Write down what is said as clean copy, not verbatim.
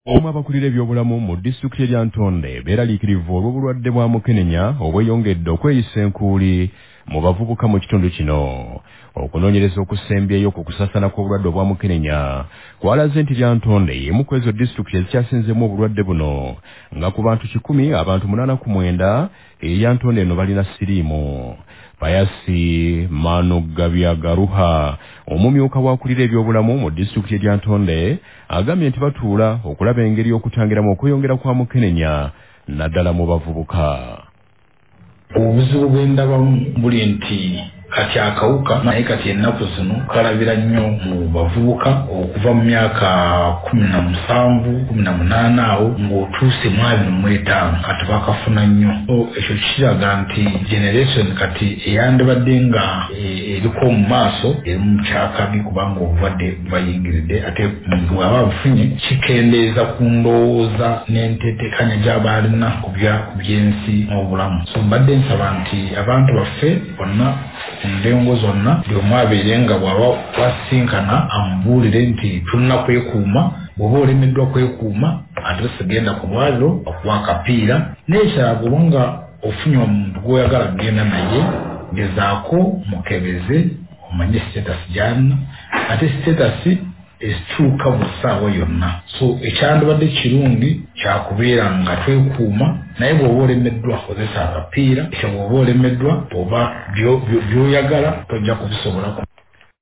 Omu abakulira ebyobulamu mu disitulikiti ya Ntonde beeraliikirivu olw'obulwadde bwa mukenenya obweyongedde okweyisa enkuuli mu bavubuka mu kitundu kino. Okunoonyereza okusembyeyo ku kusasana kw'obulwadde obwa mukenenya kwalaze nti lya Ntonde y'emu ku ezo disitulikiti ezikyasinzemu obulwadde buno, nga ku bantu 100 abantu 89 eya Ntonde eno balina siriimu. Payasi Manuggabyagaruha omumyuka w'akulira ebyobulamu mu disitulikiti ya Ntonde agambye nti batuula okulaba engeri y'okutangiramu okweyongera kwa mukenenya naddala mu bavubuka. Obuzibu bw'endaba buli nti kati akawuka naye kati ennaku zino kalabira nnyo mu bavubuka okuva mu myaka 17, 18 awo ng'otuuse mu 25 kati bakafuna nnyo. Ekyo kiraga nti generation kati eyandibadde nga eriko mu maaso eri mu kyakabi kubanga obulwadde bayingiridde, ate muntu bw'aba abufunye kikendeeza ku ndowooza n'entetekanya gy'abalina ku by'ensi n'obulamu. So mbadde nsaba nti abantu baffe bonna ndongo zonna byomu abeere nga bw'aba wasinkana amubuulire nti tulina kwekuuma, bw'oba olemeddwa kwekuuma adresi genda ku lwaliro okuwa akapiira n'ekirala bw'oba nga ofunye omuntu gw'oyagala genda naye gezaako mukebeze omanye status gy'alina, ate status esituuka buli ssaawa yonna. So ekyandibadde kirungi kyakubeera nga twekuuma, naye bw'oba olemeddwa kozesa akapiira, ekyo bw'oba olemeddwa oba by'oyagala tojja kubisobola.